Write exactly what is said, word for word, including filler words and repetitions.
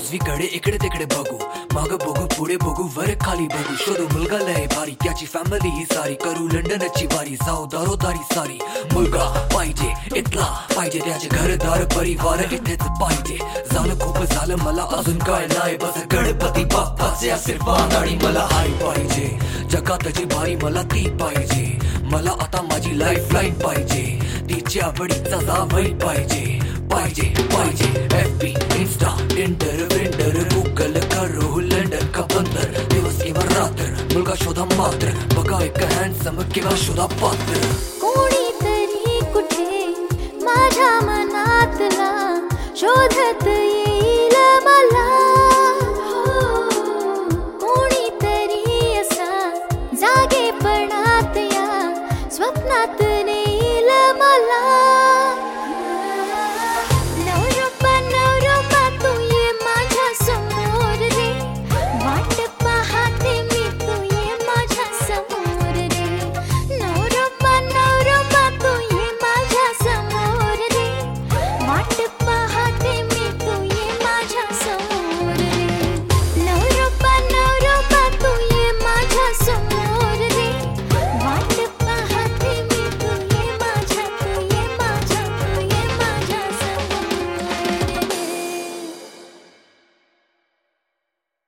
उजवीकडे इकडे तिकडे बघू, माग बघू पुढे बघू वर खाली बघू, शोधू मुलगा लय भारी त्याची फॅमिली ही सारी, करू लंडनची वारी जाऊ दारोदारी सारी, मुलगा पाहिजे इथला पाहिजे त्याचे घरदार परिवार इथेच पाहिजे, झालं खूप झालं मला अजून काय नाही, बस गणपती बाप्पाचे आशीर्वाद आणि मला हाय पाहिजे, जगात जी भारी मला ती पाहिजे, मला आता माझी लाईफ लाईन पाहिजे, तिच्या आवडीचा जावई पाहिजे पाहिजे पाहिजे, एफ बी इंस्टा टिंडर विंडर गुगल करू लंडन का बंदर, दिवस किंवा रात्र मुलगा शोधा मात्र, बघा एक हँडसम किंवा शोधा पात्र, कोणीतरी कुठे माझ्या मनातला शोधत